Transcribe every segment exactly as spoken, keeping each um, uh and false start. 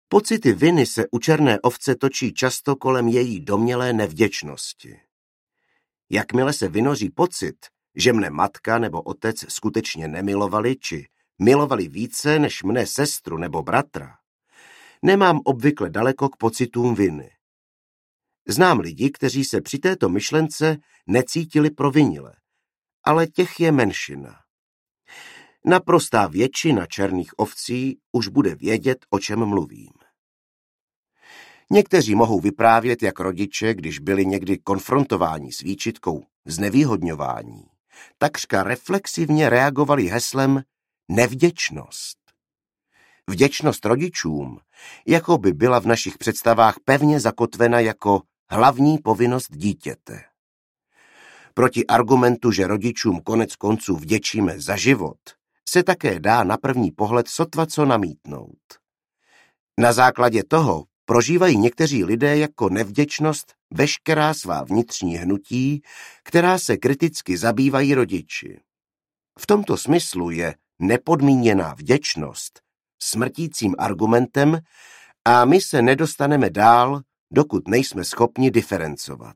Pocity viny se u černé ovce točí často kolem její domnělé nevděčnosti. Jakmile se vynoří pocit, že mne matka nebo otec skutečně nemilovali či milovali více než mne sestru nebo bratra, nemám obvykle daleko k pocitům viny. Znám lidi, kteří se při této myšlence necítili provinile, ale těch je menšina. Naprostá většina černých ovcí už bude vědět, o čem mluvím. Někteří mohou vyprávět, jak rodiče, když byli někdy konfrontováni s výčitkou znevýhodňování, takřka reflexivně reagovali heslem nevděčnost. Vděčnost rodičům, jako by byla v našich představách pevně zakotvena jako hlavní povinnost dítěte. Proti argumentu, že rodičům konec konců vděčíme za život, se také dá na první pohled sotva co namítnout. Na základě toho prožívají někteří lidé jako nevděčnost veškerá svá vnitřní hnutí, která se kriticky zabývají rodiči. V tomto smyslu je nepodmíněná vděčnost smrtícím argumentem a my se nedostaneme dál, dokud nejsme schopni diferencovat.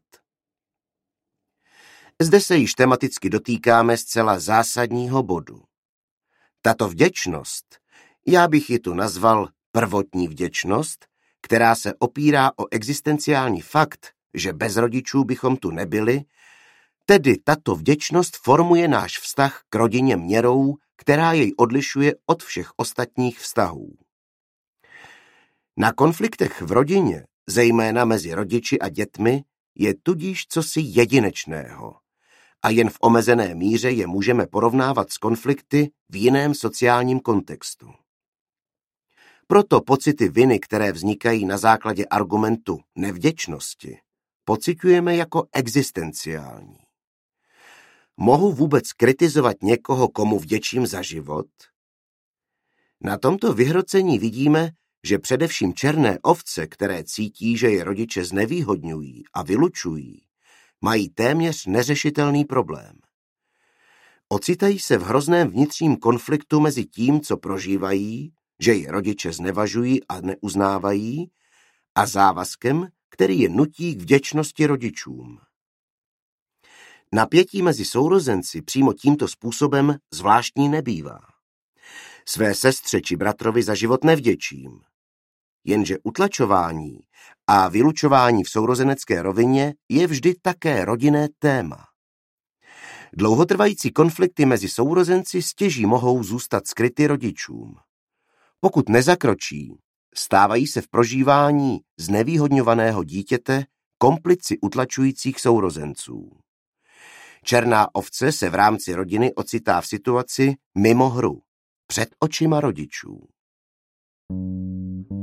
Zde se již tematicky dotýkáme zcela zásadního bodu. Tato vděčnost, já bych ji tu nazval prvotní vděčnost, která se opírá o existenciální fakt, že bez rodičů bychom tu nebyli, tedy tato vděčnost formuje náš vztah k rodině měrou, která jej odlišuje od všech ostatních vztahů. Na konfliktech v rodině, zejména mezi rodiči a dětmi, je tudíž cosi jedinečného a jen v omezené míře je můžeme porovnávat s konflikty v jiném sociálním kontextu. Proto pocity viny, které vznikají na základě argumentu nevděčnosti, pociťujeme jako existenciální. Mohu vůbec kritizovat někoho, komu vděčím za život? Na tomto vyhrocení vidíme, že především černé ovce, které cítí, že je rodiče znevýhodňují a vylučují, mají téměř neřešitelný problém. Ocitají se v hrozném vnitřním konfliktu mezi tím, co prožívají, že je rodiče znevažují a neuznávají, a závazkem, který je nutí k vděčnosti rodičům. Napětí mezi sourozenci přímo tímto způsobem zvláštní nebývá. Své sestře či bratrovi za život nevděčím. Jenže utlačování a vylučování v sourozenecké rovině je vždy také rodinné téma. Dlouhotrvající konflikty mezi sourozenci stěží mohou zůstat skryty rodičům. Pokud nezakročí, stávají se v prožívání znevýhodňovaného dítěte komplici utlačujících sourozenců. Černá ovce se v rámci rodiny ocitá v situaci mimo hru, před očima rodičů.